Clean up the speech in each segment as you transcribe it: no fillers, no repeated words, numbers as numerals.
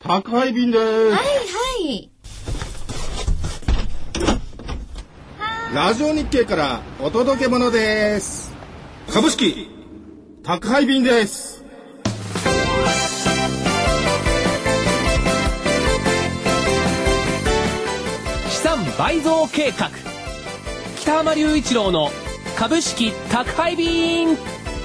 宅配便です。 はいはい。 ラジオ日経からお届け物です。株式宅配便です。 資産倍増計画、北浜隆一郎の株式宅配便。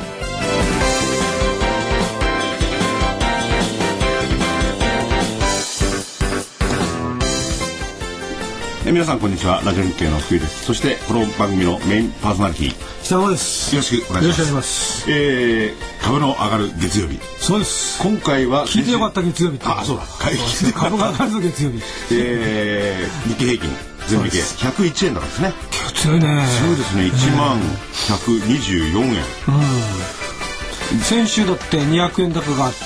皆さんこんにちは。ラジオ日経の福井です。そしてこの番組のメインパーソナリティ北浜です。 よろしくお願いします。株の上がる月曜日。 そうです。 今回は聞いてよかった月曜日。 あ、そうだ。 株が上がるぞ月曜日。 日経平均全日経101円だからですね。 強いね。 そうですね。11,124円。 先週だって200円高があって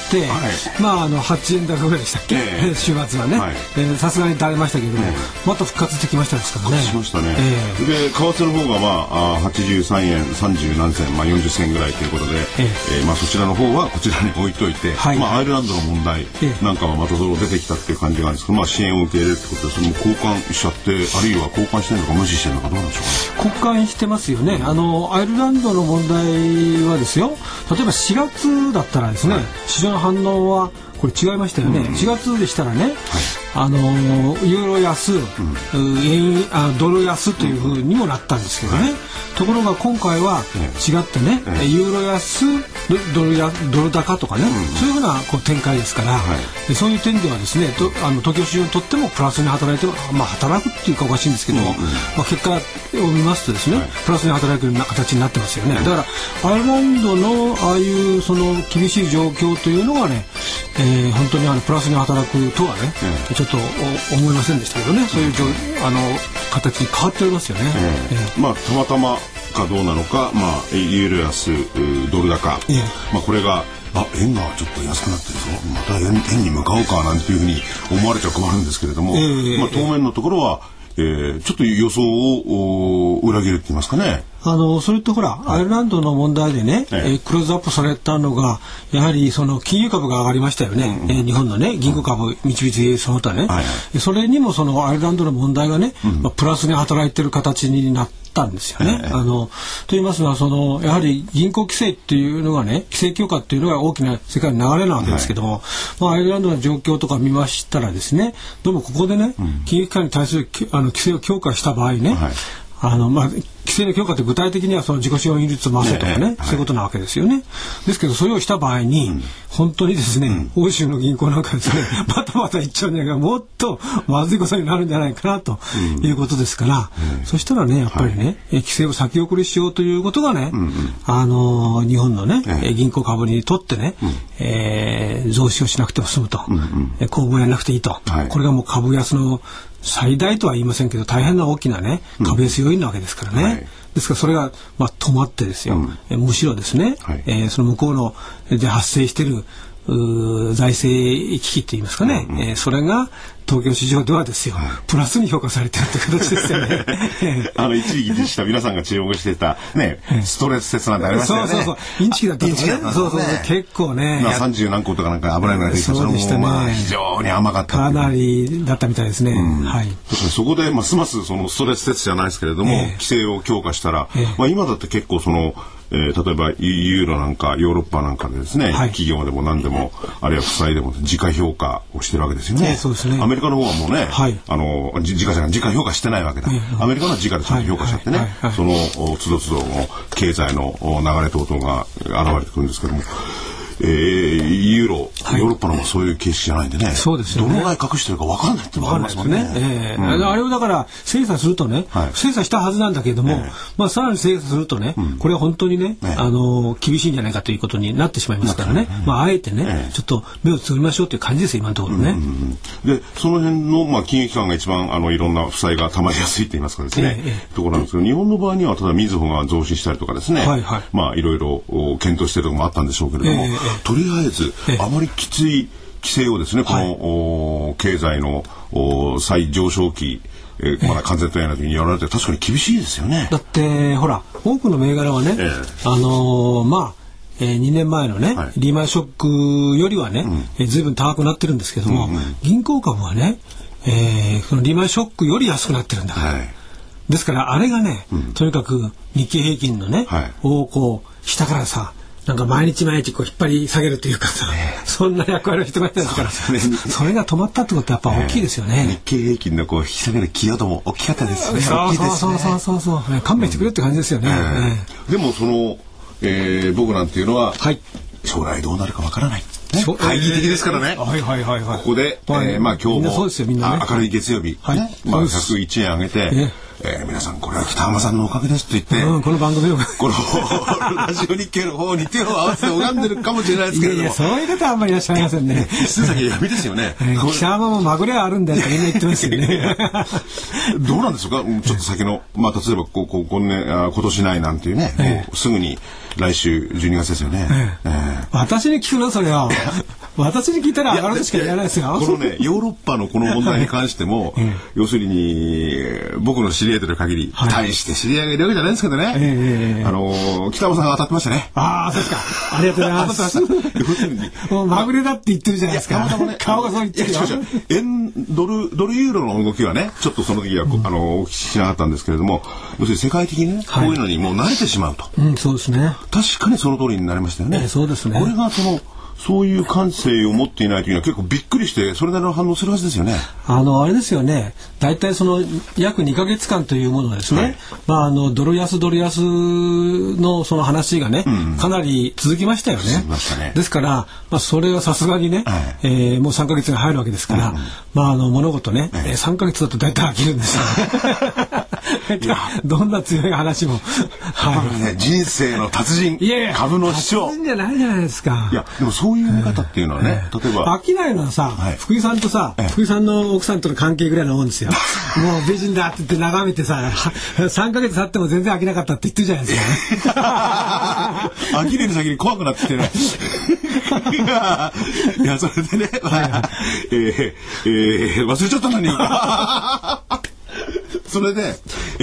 、8円高ぐらいでしたっけ、週末はね。さすがに垂れましたけども、また復活してきましたですからね。 復活しましたね。で、為替の方が83円30何銭、40銭ぐらいということで、そちらの方はこちらに置いといて、アイルランドの問題なんかはまたそれ出てきたっていう感じがあるんですけど、支援を受け入れるってことで、それも交換しちゃって、あるいは交換してるのか無視してるのかどうなんでしょうか。 交換してますよね。アイルランドの問題はですよ、例えば4月だったらですね、市場の反応はこれ違いましたよね。4月でしたらね、ユーロ安、ドル安というふうにもなったんですけどね、ところが今回は違ってね、ユーロ安、ドル高とかね、そういうふうな展開ですから、そういう点ではですね、東京市場にとってもプラスに働いて、働くっていうかおかしいんですけども、結果を見ますとですね、プラスに働くような形になってますよね。だからアイルランドのああいうその厳しい状況というのがね、本当にプラスに働くとはね、ちょっと思いませんでしたけどね、そういう形に変わっておりますよね。 たまたまかどうなのか、ユーロ安ドル高、これが円がちょっと安くなってるぞ、また円に向かおうかなんていうふうに思われちゃ困るんですけれども、当面のところはちょっと予想を裏切るって言いますかね。 それとほら、アイルランドの問題でね、クローズアップされたのがやはりその金融株が上がりましたよね。日本のね銀行株、三菱 UFJ その他ね、それにもそのアイルランドの問題がね、プラスに働いてる形になったんですよね。と言いますのは、やはり銀行規制っていうのがね、規制強化っていうのが大きな世界の流れなわけですけども、アイルランドの状況とか見ましたらですね、どうもここでね、金融機関に対する規制を強化した場合ね、規制の強化って具体的にはその自己資本比率を増せとかね、そういうことなわけですよね。ですけどそれをした場合に、本当にですね、欧州の銀行なんかですね、またまた一丁目がもっとまずいことになるんじゃないかなということですから、そしたらね、やっぱりね、規制を先送りしようということがね、日本のね、銀行株にとってね、増資をしなくても済むと、公募やらなくていいと、これがもう株安の最大とは言いませんけど、大変な大きなね、株安要因なわけですからね。ですからそれが止まってですよ、むしろですね、その向こうので発生している財政危機って言いますかね、それが東京市場ではですよ、プラスに評価されてるって形ですよね。 一時期でした皆さんが注目していたね、ストレス説なんてありましたよね。 そうインチキだったとかね。結構ね。 30何個とかなんか危ないのが出てきて、それも非常に甘かった。 かなりだったみたいですね。 そこでますますそのストレス説じゃないですけれども、規制を強化したら、今だって結構例えばユーロなんかヨーロッパなんかでですね、企業でも何でもあるいは負債でも時価評価をしてるわけですよね。アメリカの方はもうね、時価評価してないわけだ。アメリカの時価でちゃんと評価しちゃってね、そのつどつどの経済の流れ等々が現れてくるんですけども、ユーロ、ヨーロッパの方がそういう形式じゃないんでね、 そうですよね、 どのぐらい隠してるか分からないっていうのがありますもんね。 あれをだから精査するとね、精査したはずなんだけれども、さらに精査するとね、これは本当にね、厳しいんじゃないかということになってしまいますからね、あえてね、ちょっと目をつぶりましょうという感じですよ、今のところね。 でその辺の、金融機関が一番いろんな負債が溜まりやすいと言いますかですね、ところなんですけど、日本の場合にはただみずほが増資したりとかですね、いろいろ検討しているところもあったんでしょうけれども、とりあえずあまりきつい規制をですね、この経済の再上昇期、まだ完全とやらないときにやられて確かに厳しいですよね。 だってほら多くの銘柄はね、 2年前のね、リーマンショックよりはね、ずいぶん高くなってるんですけども、銀行株はね、そのリーマンショックより安くなってるんだから、ですからあれがね、とにかく日経平均のね、をこう下からさ、なんか毎日毎日こう引っ張り下げるというかさ、そんな役割をしてましたですから、それが止まったってことはやっぱ大きいですよね。 日経平均のこう引き下げる寄与度も大きかったですね。 そう勘弁してくれって感じですよね。 でもその、僕なんていうのは、将来どうなるかわからない。懐疑的ですからね。ここで、まあ今日も明るい月曜日、まあ101円上げて、皆さんこれは北浜さんのおかげですと言って、 この番組をこのラジオ日経の方に手を合わせて拝んでるかもしれないですけれども、 そういう方はあんまりいらっしゃいませんね。 数先闇ですよね。 北浜もまぐれはあるんだよってみんな言ってますよね。 どうなんですか、ちょっと先の、まあ例えば今年ないなんていうね、すぐに来週12月ですよね。 私に聞くのそれは。私に聞いたら上がるとしか言わないですよ。 このね、ヨーロッパのこの問題に関しても、要するに僕の知り合いという限り、大して知り合いがいるわけじゃないんですけどね。北山さんが当たってましたね。 ああ、そうですか。ありがとうございます。要するにもうまぐれだって言ってるじゃないですか。顔がそう言ってるよ。 ドルユーロの動きはね、ちょっとその時はお聞きしなかったんですけれども、要するに世界的にね、こういうのにもう慣れてしまうと。 そうですね。 確かにその通りになりましたよね。 そうですね。 これがそういう感性を持っていないというのは結構びっくりしてそれなりの反応するはずですよね。 あれですよね。大体その約2ヶ月間というものはですね、まあドル安のその話がね、かなり続きましたよね。ですからまあそれはさすがにね、もう3ヶ月が入るわけですから、まあ物事ね、3ヶ月だと大体飽きるんですよ。どんな強い話も。 人生の達人、株の師匠。 達人じゃないじゃないですか。 いやでもそういう見方っていうのはね、例えば飽きないのはさ、福井さんとさ、福井さんの奥さんとの関係ぐらいのもんですよ。もう美人だって言って眺めてさ、3ヶ月経っても全然飽きなかったって言ってるじゃないですか。 飽きれる先に怖くなってきてね。いやそれでね、忘れちゃった何それで、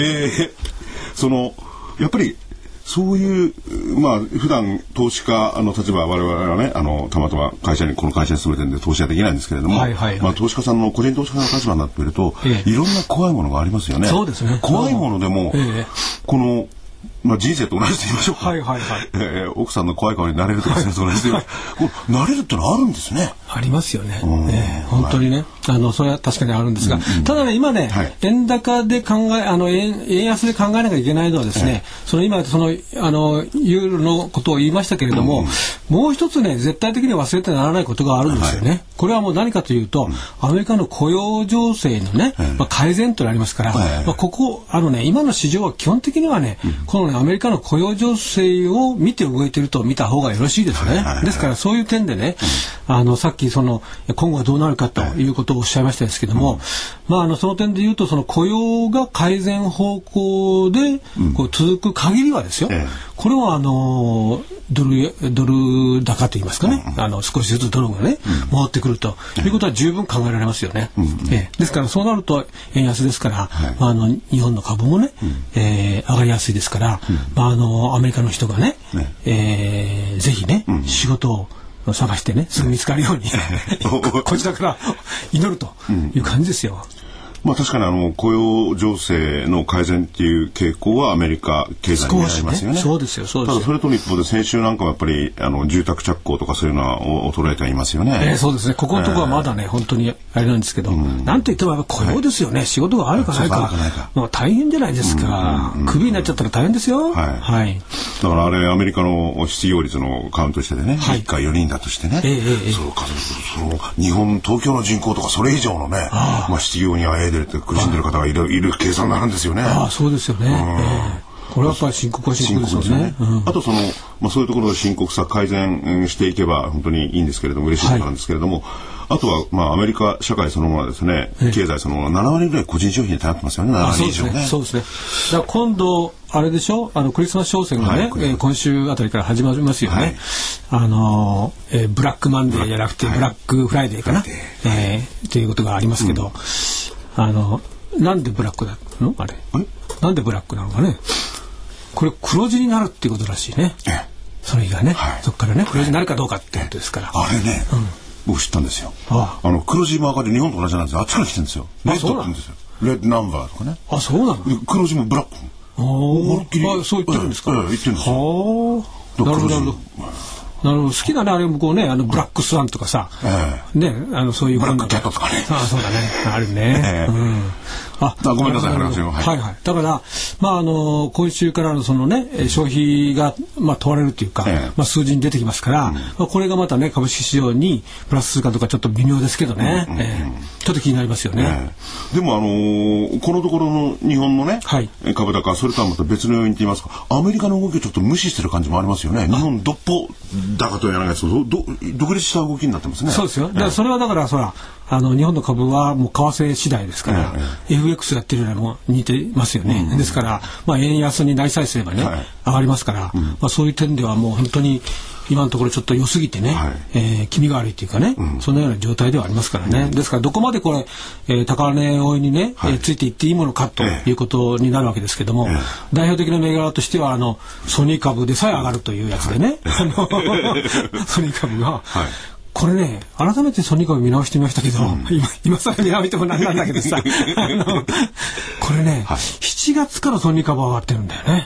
やっぱりそういうまあ普段投資家の立場、我々はねたまたまこの会社に勤めてるんで投資はできないんですけれども、まあ投資家さんの個人投資家の立場になってみると、いろんな怖いものがありますよね。 そうですね。 怖いものでも、このまあ人生と同じと言いましょうか。奥さんの怖い顔になれるとか先生同じで、なれるってのはあるんですね。 ありますよね。本当にね、それは確かにあるんですが、ただね今ね、円高で円安で考えなきゃいけないのはですね、今ユーロのことを言いましたけれども、もう一つね絶対的に忘れてならないことがあるんですよね。これはもう何かというと、アメリカの雇用情勢のね、改善となりますから、今の市場は基本的にはね、このアメリカの雇用情勢を見て動いていると見た方がよろしいですね。ですからそういう点でね、さっき今後はどうなるかということをおっしゃいましたですけども、まあその点で言うと雇用が改善方向で続く限りはですよ、これはドル高と言いますかね、少しずつドルがね戻ってくるということは十分考えられますよね。ですからそうなると円安ですから、日本の株もね、上がりやすいですから、アメリカの人がね、ぜひね、仕事を探してねすぐ見つかるようにこちらから祈るという感じですよ。 まあ確かに雇用情勢の改善っていう傾向はアメリカ経済にありますよね。 そうですよ。ただそれと一方で先週なんかもやっぱり住宅着工とかそういうのは衰えていますよね。 そうですね。ここのところはまだね、本当にあれなんですけど、なんといってもやっぱ雇用ですよね。仕事があるかないか、もう大変じゃないですか。クビになっちゃったら大変ですよ。だからあれアメリカの失業率のカウントしてね、1回4人だとしてね、そうか東京の人口とかそれ以上のね、失業にあえいでるって苦しんでる方がいる計算になるんですよね。 そうですよね。これはやっぱり深刻ですよね。 あとそういうところの深刻さ改善していけば本当にいいんですけれども、嬉しいことなんですけれども、あとはアメリカ社会そのものはですね、経済そのものは7割ぐらい個人消費に頼ってますよね。7割以上ね。 そうですね。だから今度あれでしょ、クリスマス商戦がね、今週あたりから始まりますよね。ブラックマンデーじゃなくてブラックフライデーかな、ということがありますけど、なんでブラックだのあれ、なんでブラックなのかね。これ黒字になるっていうことらしいね。 その日がね、そこからね黒字になるかどうかってことですから。 あれね、僕知ったんですよ。黒字も赤字日本と同じなんですよ。あっちから来てるんですよ。レッドって言うんですよ。レッドナンバーとかね。 あ、そうなの。 黒字もブラック。 そう言ってるんですか。 言ってるんですよ。 なるほど。好きだね、あれ向こうね、ブラックスワンとかさ、ね、そういうブラックキャットとかね。 そうだね、あるね。 ごめんなさい、話を。 はいはい。だから、今週からのそのね、消費が問われるというか、数字に出てきますから、これがまたね、株式市場にプラスするかどうかちょっと微妙ですけどね、ちょっと気になりますよね。 でもこのところの日本のね、株高、それとはまた別の要因と言いますか、アメリカの動きをちょっと無視してる感じもありますよね。日本どっぽ高とやらないですけど、独立した動きになってますね。 そうですよ。それはだから日本の株はもう為替次第ですから、FX やってるよりも似てますよね。ですから、円安になりさえすればね、上がりますから、そういう点ではもう本当に今のところちょっと良すぎてね、気味が悪いというかね、そのような状態ではありますからね。ですからどこまでこれ、高値追いにね、ついていっていいものかということになるわけですけども、代表的な銘柄としてはソニー株でさえ上がるというやつでね、ソニー株が。これね、改めてソニー株見直してみましたけど、今更見直してもなんなんだけどさ、これね、7月からソニー株上がってるんだよね。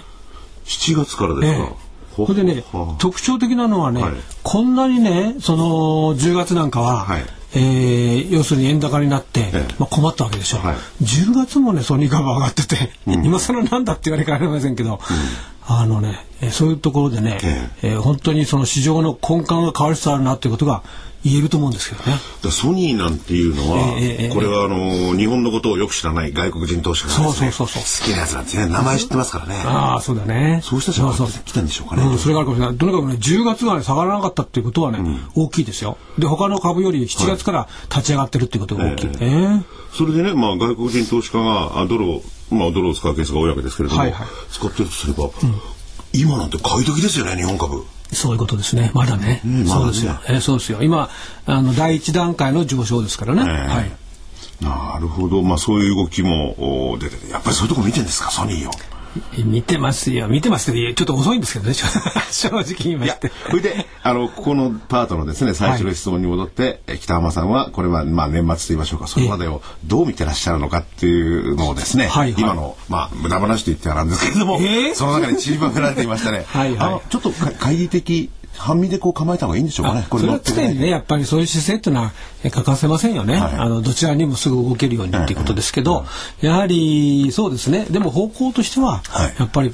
7月からですか。 これでね、特徴的なのはね、こんなにね、10月なんかは、要するに円高になって、困ったわけでしょ。10月もね、ソニー株上がってて、今更なんだって言われかねませんけど、そういうところでね、本当にその市場の根幹が変わりつつあるなということが言えると思うんですけどね。 ソニーなんていうのは、これは日本のことをよく知らない外国人投資家がですね、好きなやつなんですね。名前知ってますからね。 そうだね。 そうした人が来たんでしょうかね。 それがあるかもしれない。とにかくね、10月が下がらなかったっていうことはね、大きいですよ。で、他の株より7月から立ち上がってるっていうことが大きい。 それでね、外国人投資家がドルを使うケースが多いわけですけれども、使ってるとすれば、今なんて買い時ですよね、日本株。 そういうことですね。まだね。そうですよ。そうですよ。今第一段階の上昇ですからね。 なるほど。そういう動きも出てて、やっぱりそういうとこ見てるんですか、ソニーを。 見てますよ。ちょっと遅いんですけどね、正直言いまして。 それでここのパートのですね、最初の質問に戻って、北浜さんはこれは年末と言いましょうか、それまでをどう見てらっしゃるのかっていうのをですね、今の無駄話と言ってはなんですけれども、その中に散りばめられていましたね。ちょっと懐疑的半身で構えた方がいいんでしょうかね。 それは常にね、やっぱりそういう姿勢っていうのは欠かせませんよね。どちらにもすぐ動けるようにっていうことですけど、やはりそうですね。でも方向としては、やっぱり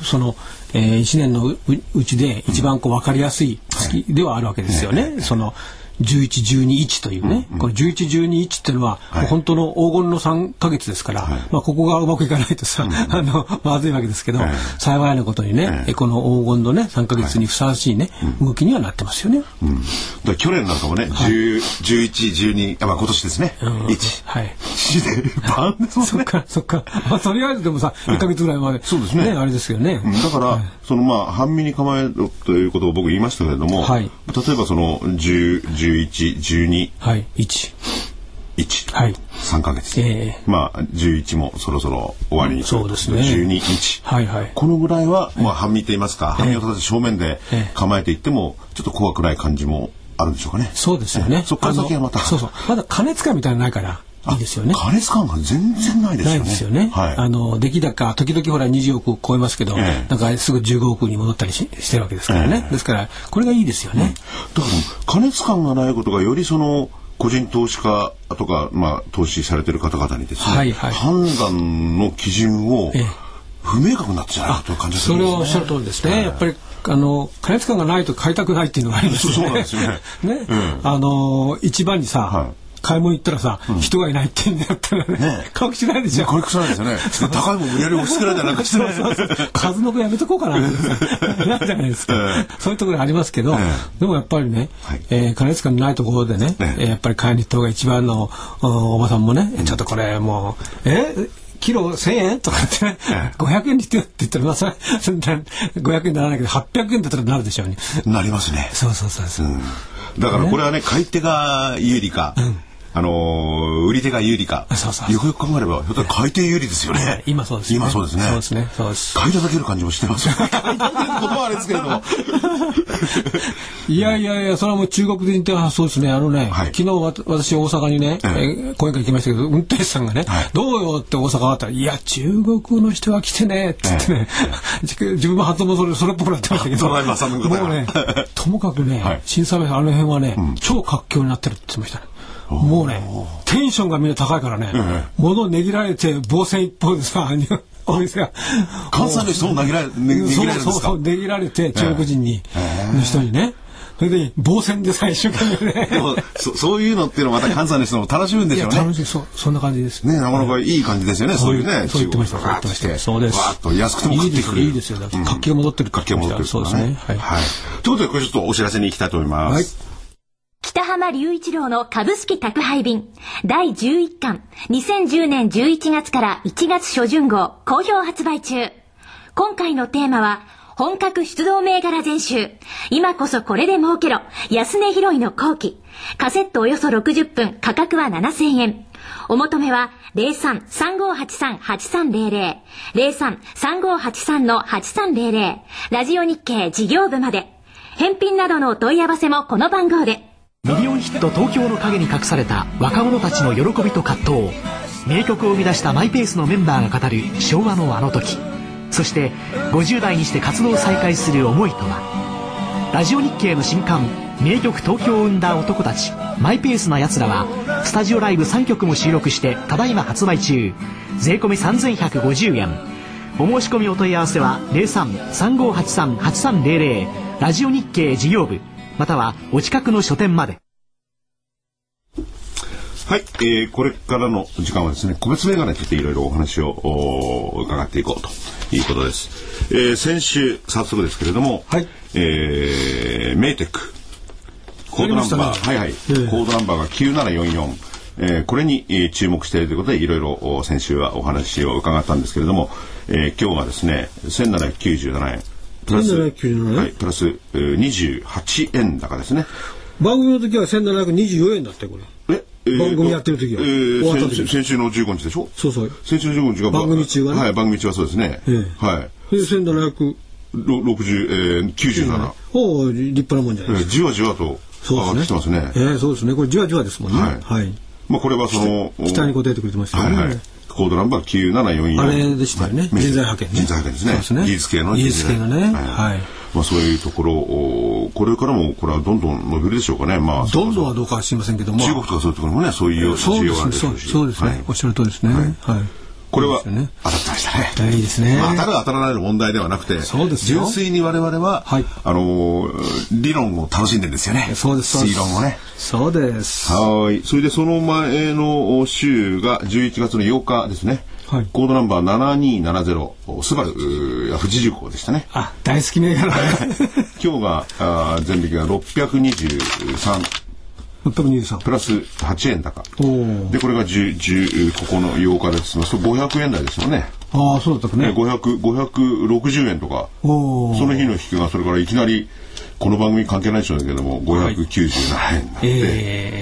1年のうちで一番分かりやすい月ではあるわけですよね。11、12、1というね、この11、12、1っていうのは、本当の黄金の3ヶ月ですから、ここがうまくいかないとさ、まずいわけですけど、幸いなことにね、この黄金のね、3ヶ月にふさわしいね、動きにはなってますよね。 去年なんかもね、11、12、今年ですね、1、1でバンですもんね。 そっか。とりあえずでもさ、1ヶ月ぐらいまで、そうですね、あれですけどね。 だから、半身に構えるということを僕言いましたけれども、例えば10、11、12、 1、 3ヶ月。11もそろそろ終わりに。 そうですね。 12、1。このぐらいは、半身と言いますか、半身を立てて正面で構えていっても、ちょっと怖くない感じもあるんでしょうかね。 そうですよね。 そこから先はまた。 まだ金使いみたいなのないから。いいですよね。 金使うのが全然ないですよね。 ないですよね。出来高時々ほら20億超えますけど、なんかすぐ15億に戻ったりしてるわけですからね。ですからこれがいいですよね。 だから金使うがないことがより個人投資家とか投資されてる方々にですね、判断の基準を不明確になってじゃないかという感じがするんですね。 それはおっしゃる通りですね。やっぱり金使うがないと買いたくないっていうのがありますよね。 そうなんですよね。 一番にさ。買い物行ったらさ、人がいないって言うんだったらね、買う気しないでしょ。 買う気しないですよね。高いもん無理やり押し付けられたりなんかしてね。 数の子やめとこうかなってなるじゃないですか。そういうところありますけど、でもやっぱりね、金使いのないところでね、やっぱり買いに行った方が一番のおばさんもね、ちょっとこれもう、キロ1000円とかってね、500円にしてよって言ったら、500円にならないけど、800円だったらなるでしょうね。 なりますね。 そう。 だからこれはね、買い手が有利か、 売り手が有利か。よくよく考えれば、ひょっと買い手有利ですよね。 今そうですね。 今そうですね。 そうですね。そうです。 買い叩ける感じもしてますよ。買い叩ける言葉はあれですけれども。 いや、それはもう中国人ってそうですね。昨日私大阪にね、講演会行きましたけど、運転手さんがね、どうよって大阪があったら、いや、中国の人が来てね、って言ってね、自分も発音もそれっぽくなってましたけど、もうね、ともかくね、新サービスあの辺はね、超活況になってるって言ってましたね。もうね、テンションがみんな高いからね、物をねぎられて、防戦一方でさ、お店が。 関西の人もねぎられるんですか？ そう、ねぎられて、中国人の人にね。それで、防戦で最終回でね。 そういうのっていうのはまた関西の人も楽しむんでしょうね。 楽しい、そんな感じです。 ね、なかなかいい感じですよね、そういうね。 そう言ってました。そうです。 わーっと安くても食ってくる。 いいですよ。活気が戻ってる。 活気が戻ってる。そうですね。はい。ということで、これちょっとお知らせに行きたいと思います。 北浜隆一郎の株式宅配便第11巻2010年11月から1月初旬号好評発売中。今回のテーマは本格出動銘柄全集。今こそこれで儲けろ。安値拾いの後期。カセットおよそ60分。価格は7000円。お求めは 03-3583-8300 03-3583-8300 ラジオ日経事業部まで。返品などのお問い合わせもこの番号で。 ミリオンヒット東京の陰に隠された若者たちの喜びと葛藤。名曲を生み出したマイペースのメンバーが語る昭和のあの時。そして50代にして活動を再開する思いとは。ラジオ日経の新刊名曲東京を生んだ男たちマイペースな奴らはスタジオライブ3曲も収録してただいま発売中。税込み3150円。お申し込みお問い合わせは 03-3583-8300 ラジオ日経事業部またはお近くの書店まで。 はい、これからの時間はですね、個別銘柄についていろいろお話を伺っていこうということです。先週早速ですけれども、メイテックコードナンバー、コードナンバーが9744、これに、注目しているということでいろいろ先週はお話を伺ったんですけれども、今日がですね1797円プラス、プラス28円高ですね。 番組の時は1724円だってこれ。番組やってる時は、 先週の15日でしょ。 そう。 先週の15日が番組中はね。 はい、番組中はそうですね。 はい。で 1797。 おお、立派なもんじゃないですか。 じわじわと上がってきてますね。 そうですね。これじわじわですもんね。はい。 まあこれはその期待に応えてくれてましたね。 コードナンバー9744。 あれでしたよね。人材派遣ね。 人材派遣ですね。技術系のね。はい。まあそういうところをこれからもこれはどんどん伸びるでしょうかね。まあどんどんはどうかは知りませんけども。 中国とかそういうところもね、そういう需要があるでしょうし。 そうですね。おっしゃる通りですね。はい。 これは当たってましたね。 いいですね。 当たる当たらないの問題ではなくて、純粋に我々は理論を楽しんでるんですよね。 そうです。 推論をね。 そうです。 はい。それでその前の週が11月の8日ですね。コードナンバー7270スバル富士重工でしたね。 あ、大好き銘柄。 今日が前引きが623プラス8円高で、これがここの8日ですと500円台ですよね。 ああ、そうだったね。 560円とかその日の引きがそれからいきなりこの番組関係ないでしょうけども597円になって、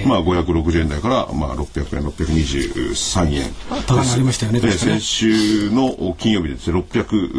まあ560円台からまあ600円623円高くなりましたよね。 先週の金曜日ですね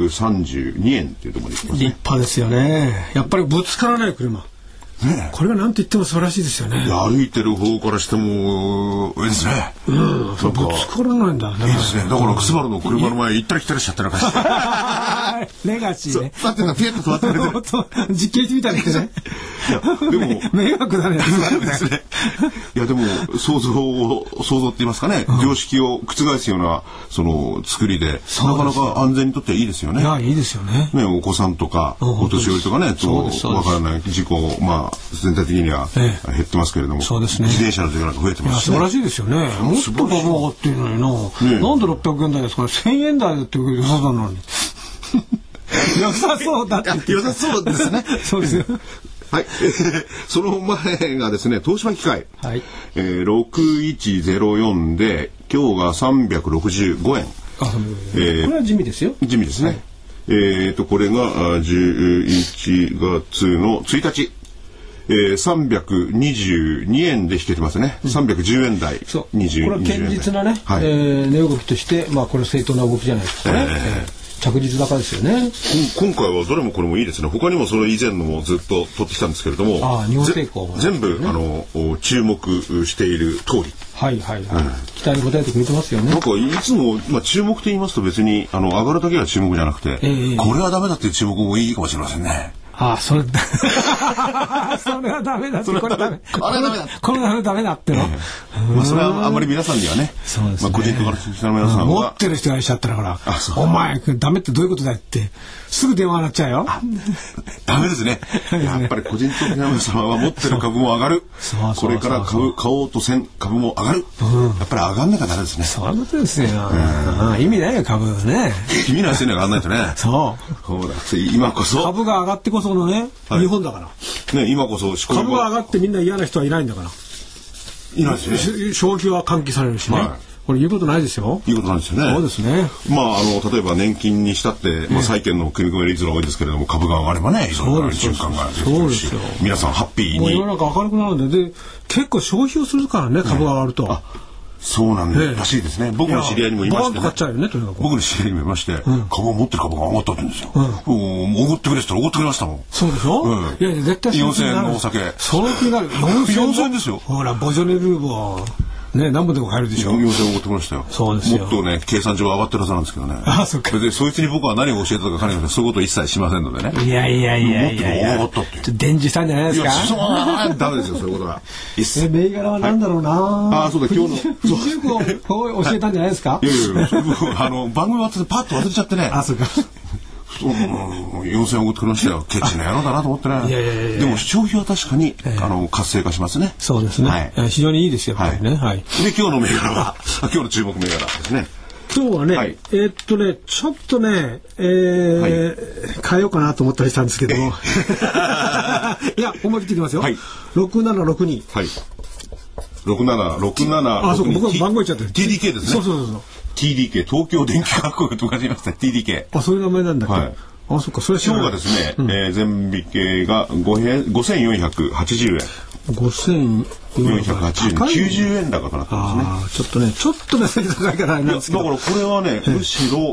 632円っていうところに行きますね。 立派ですよね。やっぱりぶつからない車これが何と言っても素晴らしいですよね。 歩いてる方からしてもいいですね。 ぶつからないんだね。 いいですね。だからスバルの車の前行ったり来たりしちゃってる感じ。 レガシーね。 だってピエッと座ってる。 実験してみたりしてね。 でも迷惑だね。 いやでも想像って言いますかね、常識を覆すようなその作りでなかなか安全にとってはいいですよね。 いやいいですよね。 お子さんとかお年寄りとかね、わからない事故まあ全体的には減ってますけれども、 そうですね。 自転車の時なんか増えてますし、 素晴らしいですよね。もっと株上がってるのにな。なんで600円台ですかね。1000円台だって良さそうなのに。良さそうだって。 良さそうですね。 そうですよ。 はい。その前がですね、東芝機械。 はい。 6104で、今日が365円。 これは地味ですよ。 地味ですね。これが11月の1日。 322円で引けてますね。310円台。 そう。これは堅実なね、値動きとして、これ正当な動きじゃないですかね。着実高ですよね。 今回はどれもこれもいいですね。他にもそれ以前のもずっと取ってきたんですけれども、 日本帝国、 全部注目している通り。 はいはいはい。期待に応えてくれてますよね。 なんかいつも注目と言いますと別に上がるだけが注目じゃなくて、これはダメだっていう注目もいいかもしれませんね。 それそれはダメだって、これはダメ。これはダメだっての。 それはあんまり皆さんにはね、個人的な皆さんは持ってる人がいらっしゃったらから、お前ダメってどういうことだってすぐ電話が鳴っちゃうよ。 ダメですね。やっぱり個人的な皆さんは持ってる株も上がる。これから買おうとせん株も上がる。やっぱり上がんなきゃダメですね。 そういうことですよ。意味ないよ株ね。 意味ないですよね、上がんないとね。 そう。 今こそ株が上がってこそのね、日本だから。 今こそ株が上がってみんな嫌な人はいないんだから。 いないですね。 消費は喚起されるしね。これ言うことないですよ。 言うことないですよね。 そうですね。 例えば年金にしたって、債券の組み込め率が多いですけれども、株が上がればね、いろんな循環が出てくるし、皆さんハッピーに。 世の中明るくなるんで、結構消費をするからね、株が上がると。 そうなんらしいですね。僕の知り合いにもいましてね。僕の知り合いにもいまして、株を持ってる株が上がったって言うんですよ。おごってくれって言ったらおごってくれましたもん。 そうでしょ。いや絶対 4000円のお酒。 その気になる。 4000円ですよ。 ほらボジョネ・ルーボー。何本でも買えるでしょ。 4000円おごってくれましたよ。 そうですよ。 もっとね、計算上は上がってるはずなんですけどね。 そっか。 で、そいつに僕は何を教えたとか彼にそういうこと一切しませんのでね。 いや。 上がったって。 伝授したんじゃないですか。 ダメですよ、そういうことは。 銘柄は何だろうな。 そうだ、今日の。 教えたんじゃないですか。 いや、番組終わってパッと忘れちゃってね。 そうか。 4000円おごってくれましたよ。ケチな野郎だなと思ってね。でも消費は確かに活性化しますね。 そうですね。非常にいいですよ。やっぱりね。 で今日の銘柄は今日の注目銘柄ですね。 今日はね、ちょっとね、変えようかなと思ったりしたんですけども。いや、思い切っていきますよ。6762。 6767。 そうか、僕は番号言っちゃって。 TDK ですね。 そう。 TDK 東京電気化学とか言いました。TDK。 そういう名前なんだっけ。そっか、それ今日がですね、全引けが5480円。5480円。90円高となってますね。 ちょっとね、高いからあれなんですけど。 だからこれはね、むしろ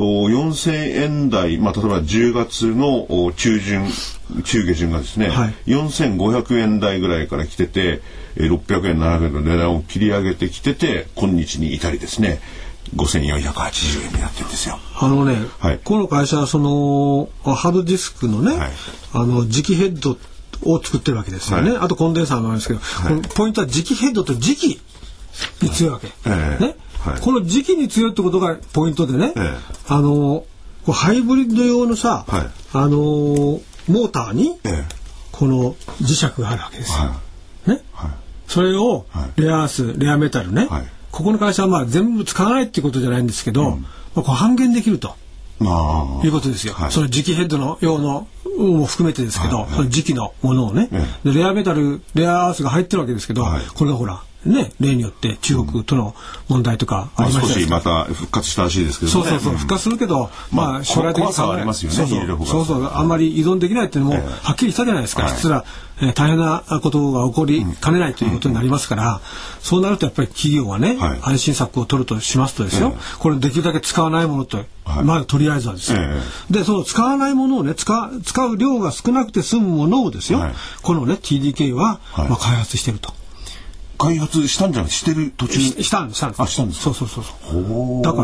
4000円台、例えば10月の中下旬がですね、4500円台ぐらいから来てて、600円、700円の値段を切り上げてきてて、今日に至りですね、5480円になってるんですよ。 この会社はそのハードディスクのね、磁気ヘッドを作ってるわけですよね。あとコンデンサーもあるんですけど、このポイントは磁気ヘッドと磁気に強いわけ。この磁気に強いってことがポイントでね、ハイブリッド用のさ、モーターにこの磁石があるわけですよ。それをレアアース、レアメタルね。ここの会社は全部使わないっていうことじゃないんですけど、半減できるということですよ。その磁気ヘッドの用のも含めてですけど、その磁気のものをね、レアメタル、レアアースが入ってるわけですけど、これがほらね、例によって中国との問題とかありました少しまた復活したらしいですけどね。 そう復活するけど、将来的に怖さはありますよね。 あんまり依存できないっていうのもはっきりしたじゃないですか。実は大変なことが起こりかねないということになりますから、そうなるとやっぱり企業はね、安心策を取るとしますとですよ、これできるだけ使わないものと、とりあえずはですよ。で、その使わないものをね、使う量が少なくて済むものをですよ、このね TDK は開発していると。 開発したんじゃなくてしてる途中したんです。 したんです。 そうだから、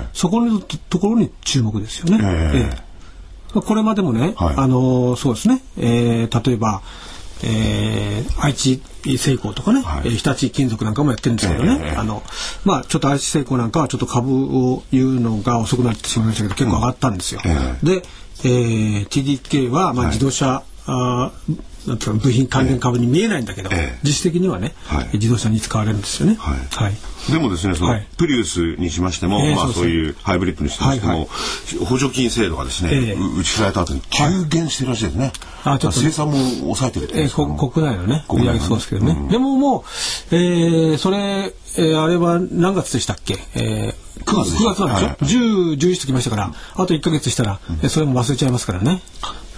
そこのところに注目ですよね。これまでもね、そうですね、例えば、愛知製鋼とかね、日立金属なんかもやってるんですけどね、ちょっと愛知製鋼なんかはちょっと株を言うのが遅くなってしまいましたけど、結構上がったんですよ。で、TDK は自動車部品関連株に見えないんだけど、実質的にはね、自動車に使われるんですよね。 でもですね、そのプリウスにしましても、そういうハイブリッドにしてましても、補助金制度がですね、打ち切られた後に急減してるらしいですね。生産も抑えてるって国内のね、売り上げそうですけどね。でももう、それ、あれは何月でしたっけ？9月なんでしょ？10、11ときましたから、あと1ヶ月したら、それも忘れちゃいますからね。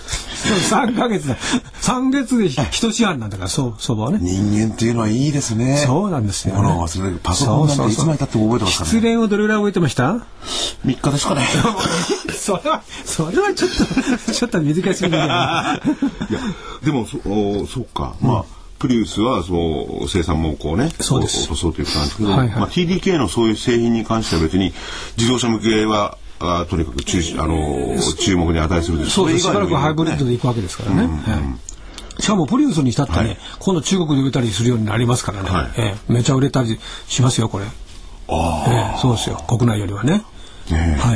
3ヶ月だ。3月で一四半なんだから、祖母はね。 人間っていうのはいいですね。 そうなんですよ、ね。 忘れる。パソコンなんていつまで経っても覚えてますからね。 失恋をどれぐらい覚えてました？ 3日ですかね。 それはちょっと難しいね。いや、 でもそうか。まあ。プリウスはそう生産もこうねそうです落とそうということなんですけど、 はいはいまあ、TDK のそういう製品に関しては別に自動車向けはとにかく注目に値するんです。 そうです。しばらくハイブリッドでいくわけですからね。しかもプリウスにしたってね、はい、今度中国で売れたりするようになりますからね、はいめちゃ売れたりしますよこれ。そうですよ、国内よりはね。はい、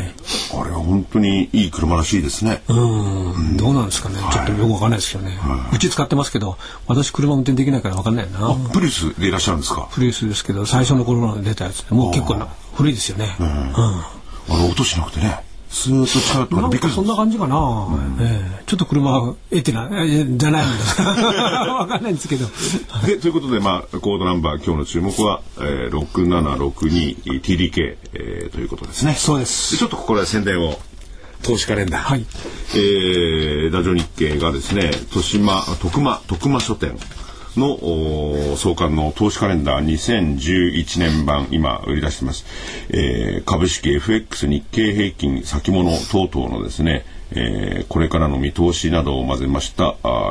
あれは本当にいい車らしいですね。 どうなんですかね、ちょっとよくわかんないですけどね、うち使ってますけど私車運転できないからわかんないな。 プリウスでいらっしゃるんですか？ プリウスですけど最初の頃の出たやつでもう結構古いですよね。 音しなくてねスーッと近寄ってなんかそんな感じかな。ちょっと車エテナじゃないんですわかんないんですけど。 でということで、まあ、コードナンバー今日の注目は、6762TDK、ということですね。 そうです。 でちょっとここで宣伝を。投資カレンダー、はいラジオ日経がですね徳間書店の創刊の投資カレンダー2011年版今売り出しています、株式 FX 日経平均先物等々のですね、これからの見通しなどを混ぜました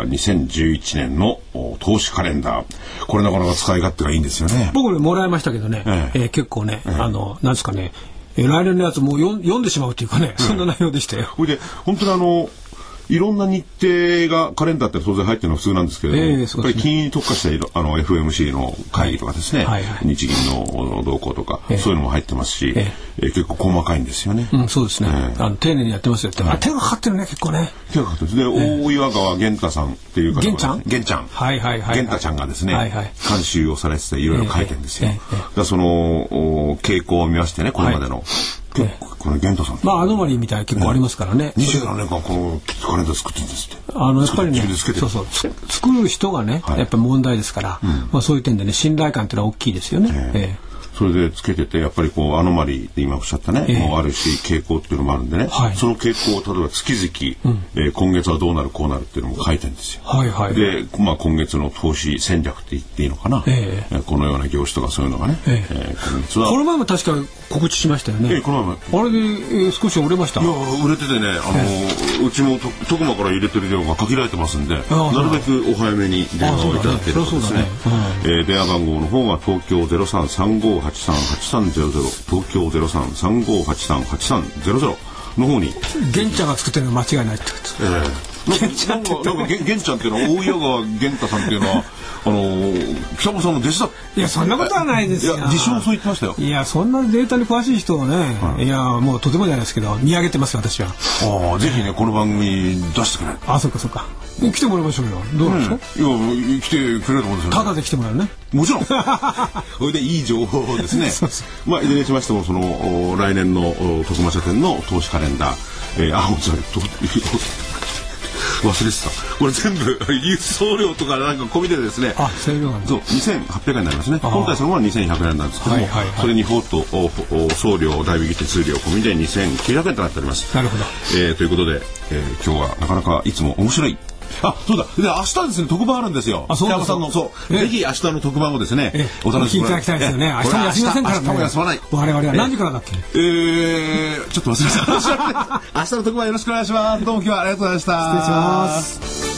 2011年の投資カレンダー、これなかなか使い勝手がいいんですよね。 僕もらいましたけどね、結構ね、なんですかね、来年のやつもう読んでしまうというかね、そんな内容でしたよ。 これで本当にいろんな日程がカレンダーって当然入ってるのは普通なんですけれども、やっぱり金融に特化した FOMC の会議とかですね、日銀の動向とか、そういうのも入ってますし、結構細かいんですよね。 そうですね、丁寧にやってますよって、手がかかってるね結構ね。 手がかかってるで、大岩川源太さんっていう方が、 源ちゃん源太ちゃんがですね、監修をされてていろいろ書いてるんですよ。だからその傾向を見ましてね、これまでの。これ源太さん、 アノマリーみたいな結構ありますからね。 27年間このカレンダー作ってるんですって。 やっぱりね、作る人がね、やっぱり問題ですから、そういう点でね信頼感っていうのは大きいですよね。 それでつけててやっぱりアノマリーって今おっしゃったね、もうあるし傾向っていうのもあるんでね、その傾向を例えば月々、今月はどうなるこうなるっていうのも書いてるんですよ。で、今月の投資戦略って言っていいのかな、このような業種とかそういうのがね、今月はこの前も確か告知しましたよね。 この前あれで、少し売れました。 いや売れててね、うちも徳間から入れてる量が限られてますんで、なるべくお早めに電話をいただければですね。電話番号の方が東京0335838300、東京0335838300の方に。 玄ちゃんが作ってるのは間違いないってこと。 玄ちゃんっていうのは大岩川源太さんっていうのは北村さんの弟子だ。 いやそんなことはないですよ。 いや自称そう言ってましたよ。 いやそんなデータに詳しい人をね、いやもうとてもじゃないですけど見上げてますよ私は。ぜひねこの番組出してくれ。そっかそっか。来てもらいましょうよ。どうなんですか。 いや来てくれると思うんですよ。 ただで来てもらうね。 もちろん。それでいい情報をですね。いずれにしましてもその来年の徳間書店の投資カレンダー、忘れてた。これ全部輸送料とかなんか込みでですね。 そういうのがそう2800円になりますね。本体そのものは2100円なんですけども、それに送料代引き手数料込みで2900円となっております。 なるほど。 ということで、今日はなかなかいつも面白い。そうだ。で明日ですね特番あるんですよ。北山さんのぜひ明日の特番をですねお楽しみいただきたいですよね。明日も休みませんからね。 明日も休まない。 我々は何時からだっけ。 ちょっと忘れました。明日の特番よろしくお願いします。どうも今日はありがとうございました。 失礼します。